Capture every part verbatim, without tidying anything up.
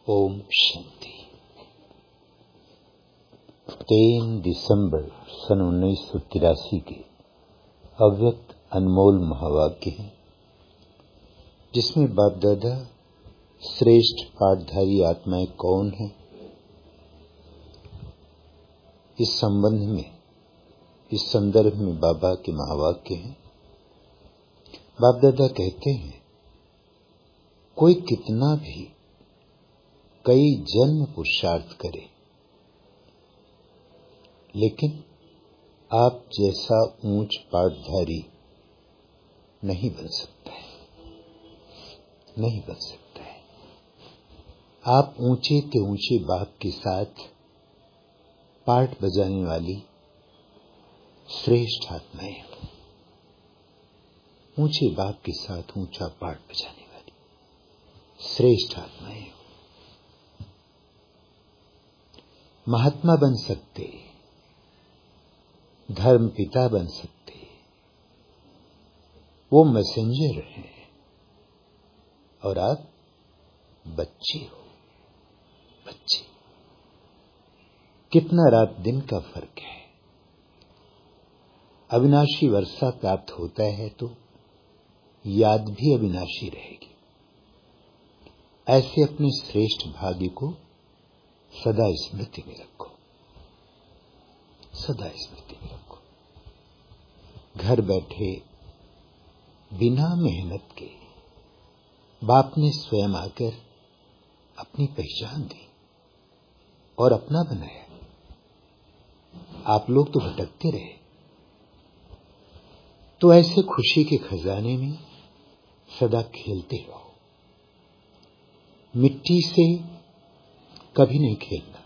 ओम शांति। तीन दिसंबर सन उन्नीस सौ तिरासी के अव्यक्त अनमोल महावाक्य हैं, जिसमें बाप दादा श्रेष्ठ पाठधारी आत्माएं कौन हैं, इस संबंध में, इस संदर्भ में बाबा के महावाक्य हैं। बाप दादा कहते हैं, कोई कितना भी कई जन्म पुरुषार्थ करे, लेकिन आप जैसा ऊंच पाठधारी नहीं बन सकता है, नहीं बन सकता है। आप ऊंचे के ऊंचे बाप के साथ पाठ बजाने वाली श्रेष्ठ आत्माएं, ऊंचे बाप के साथ ऊंचा पाठ बजाने वाली श्रेष्ठ आत्माएं। महात्मा बन सकते, धर्म पिता बन सकते, वो मैसेंजर हैं और आप बच्चे हो, बच्चे। कितना रात दिन का फर्क है। अविनाशी वर्षा प्राप्त होता है तो याद भी अविनाशी रहेगी। ऐसे अपने श्रेष्ठ भाग्य को सदा स्मृति में रखो, सदा स्मृति में रखो। घर बैठे बिना मेहनत के बाप ने स्वयं आकर अपनी पहचान दी और अपना बनाया। आप लोग तो भटकते रहे। तो ऐसे खुशी के खजाने में सदा खेलते रहो। मिट्टी से कभी नहीं खेलना।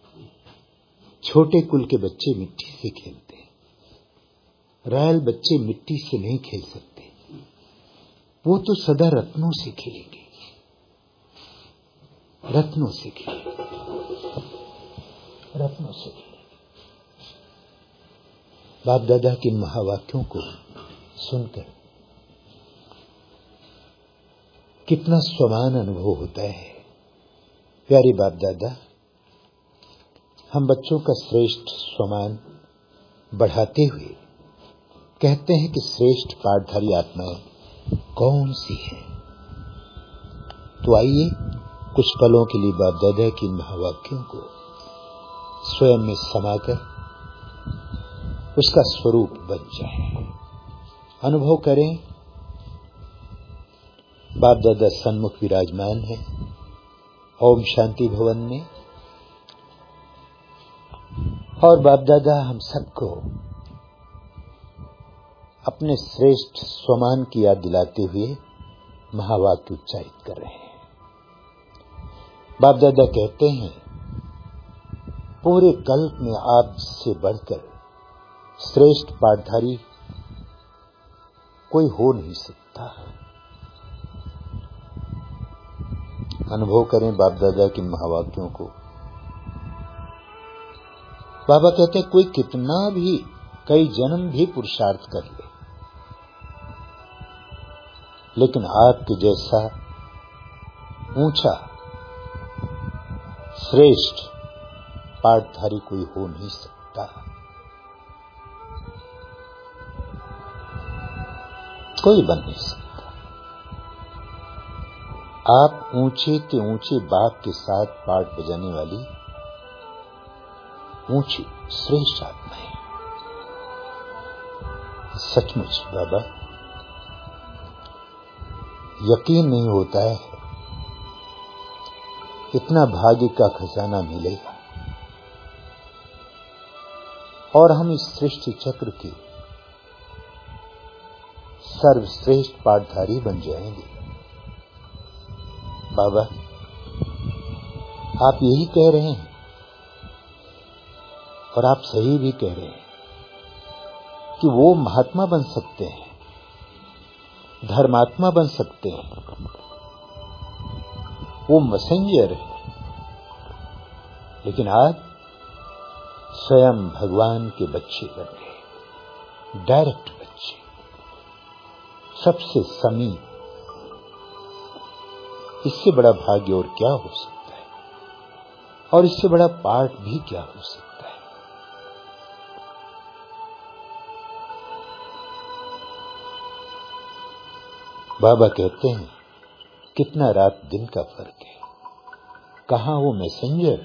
छोटे कुल के बच्चे मिट्टी से खेलते हैं, रॉयल बच्चे मिट्टी से नहीं खेल सकते। वो तो सदा रत्नों से खेलेंगे, रत्नों से खेलेंगे, रत्नों से खेलेंगे। बाप दादा के महावाक्यों को सुनकर कितना समान अनुभव होता है। प्यारे बाप दादा, हम बच्चों का श्रेष्ठ स्वमान बढ़ाते हुए कहते हैं कि श्रेष्ठ पाठधारी आत्माएं कौन सी हैं। तो आइए कुछ पलों के लिए बाप दादा के महावाक्यों को स्वयं में समाकर उसका स्वरूप बन जाए, अनुभव करें। बाप दादा सन्मुख विराजमान है ओम शांति भवन में, और बाप दादा हम सबको अपने श्रेष्ठ स्वमान की याद दिलाते हुए महावाक्य उच्चारित कर रहे हैं। बाप दादा कहते हैं, पूरे कल्प में आपसे बढ़कर श्रेष्ठ पाठधारी कोई हो नहीं सकता। अनुभव करें बाप दादा के महावाक्यों को। बाबा कहते हैं, कोई कितना भी कई जन्म भी पुरुषार्थ कर ले, लेकिन आपके जैसा ऊंचा श्रेष्ठ पाठधारी कोई हो नहीं सकता। कोई बन नहीं सकता। आप ऊंचे के ऊंचे बाप के साथ पाठ बजाने वाली ऊंची श्रेष्ठ आत्मा है। सचमुच बाबा, यकीन नहीं होता है इतना भाग्य का खजाना मिलेगा और हम इस सृष्टि चक्र के सर्वश्रेष्ठ पाठधारी बन जाएंगे। बाबा, आप यही कह रहे हैं और आप सही भी कह रहे हैं कि वो महात्मा बन सकते हैं, धर्मात्मा बन सकते हैं, वो मैसेंजर है, लेकिन आज स्वयं भगवान के बच्चे बन गए, डायरेक्ट बच्चे, सबसे समीप। इससे बड़ा भाग्य और क्या हो सकता है। और इससे बड़ा पाठ भी क्या हो सकता है। बाबा कहते हैं कितना रात दिन का फर्क है। कहां वो मैसेंजर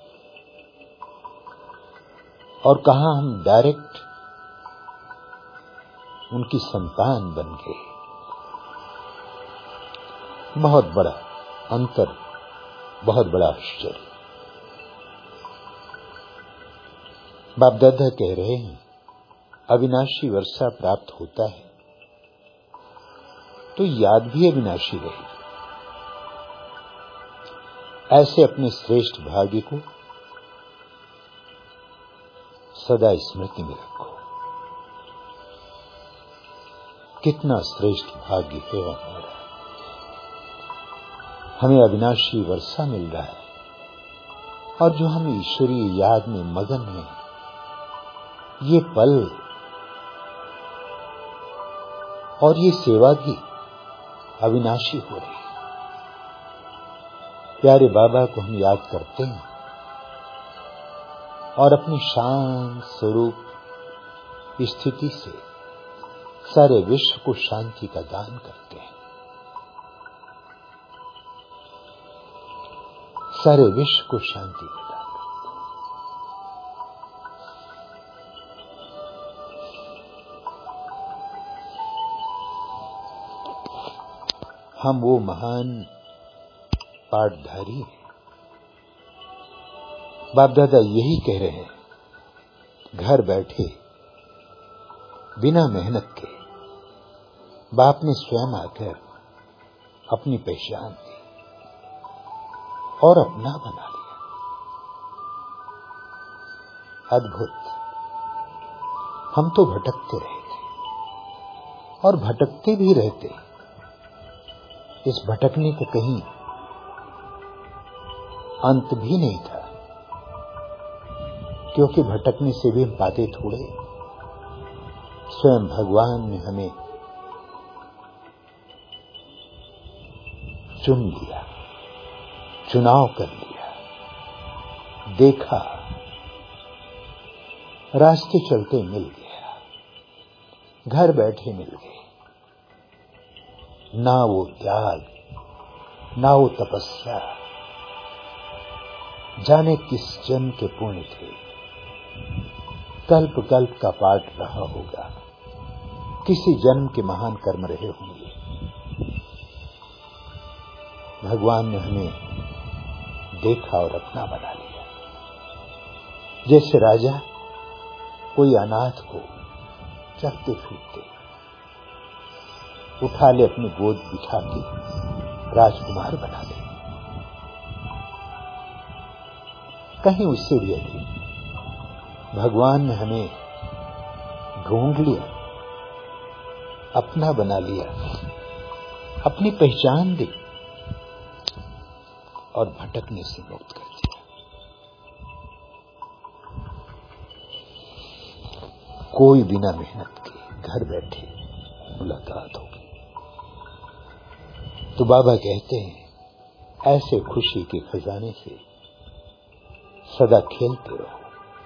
और कहां हम डायरेक्ट उनकी संतान बन गए। बहुत बड़ा अंतर, बहुत बड़ा आश्चर्य। बाप दादा कह रहे हैं अविनाशी वर्षा प्राप्त होता है तो याद भी अविनाशी रहेगी। ऐसे अपने श्रेष्ठ भाग्य को सदा स्मृति में रखो। कितना श्रेष्ठ भाग्य है हमारा। हमें अविनाशी वर्षा मिल रहा है और जो हम ईश्वरीय याद में मगन हैं, ये पल और ये सेवा भी अविनाशी हो रही है। प्यारे बाबा को हम याद करते हैं और अपनी शांत स्वरूप स्थिति से सारे विश्व को शांति का दान करते हैं। सारे विश्व को शांति का दान करते हैं। हम वो महान पाठधारी हैं। बाप दादा यही कह रहे हैं, घर बैठे बिना मेहनत के बाप ने स्वयं आकर अपनी पहचान दी और अपना बना लिया। अद्भुत। हम तो भटकते रहे थे और भटकते भी रहते। इस भटकने का कहीं अंत भी नहीं था, क्योंकि भटकने से भी हम पाते थोड़े। स्वयं भगवान ने हमें चुन लिया, चुनाव कर लिया, देखा, रास्ते चलते मिल गया, घर बैठे मिल गए। ना वो त्याग, ना वो तपस्या, जाने किस जन्म के पुण्य थे। कल्प कल्प का पाठ रहा होगा, किसी जन्म के महान कर्म रहे होंगे। भगवान ने हमें देखा और अपना बना लिया। जैसे राजा कोई अनाथ को चलते फिरते उठा ले, अपनी गोद बिठा के राजकुमार बना ले। कहीं उससे भी अधिक भगवान ने हमें ढूंढ लिया, अपना बना लिया, अपनी पहचान दी और भटकने से मुक्त कर दिया। कोई बिना मेहनत के घर बैठे मुलाकात होगी। तो बाबा कहते हैं ऐसे खुशी के खजाने से सदा खेलते रहो।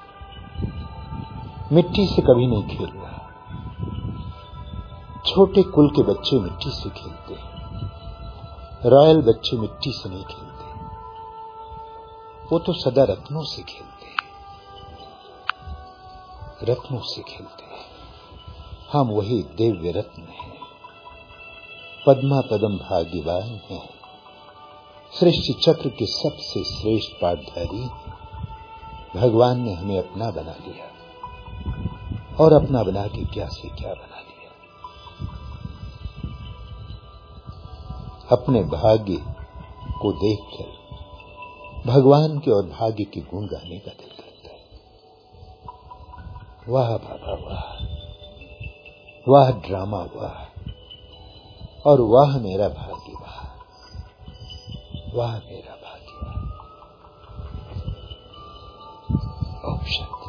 मिट्टी से कभी नहीं खेलना। छोटे कुल के बच्चे मिट्टी से खेलते हैं, रॉयल बच्चे मिट्टी से नहीं खेलते। वो तो सदा रत्नों से खेलते हैं, रत्नों से खेलते हैं। हम वही दिव्य रत्न हैं, पद्मा पदम भाग्यवान हैं, सृष्टि चक्र के सबसे श्रेष्ठ पाठधारी। भगवान ने हमें अपना बना लिया और अपना बना के क्या से क्या बना लिया। अपने भाग्य को देखकर भगवान के और भाग्य के गुण गाने का दिल करता है। वाह बाबा वाह, वाह ड्रामा वाह, और वाह मेरा भाग्य वाह, वाह मेरा भाग्य वाह। ओम शांति।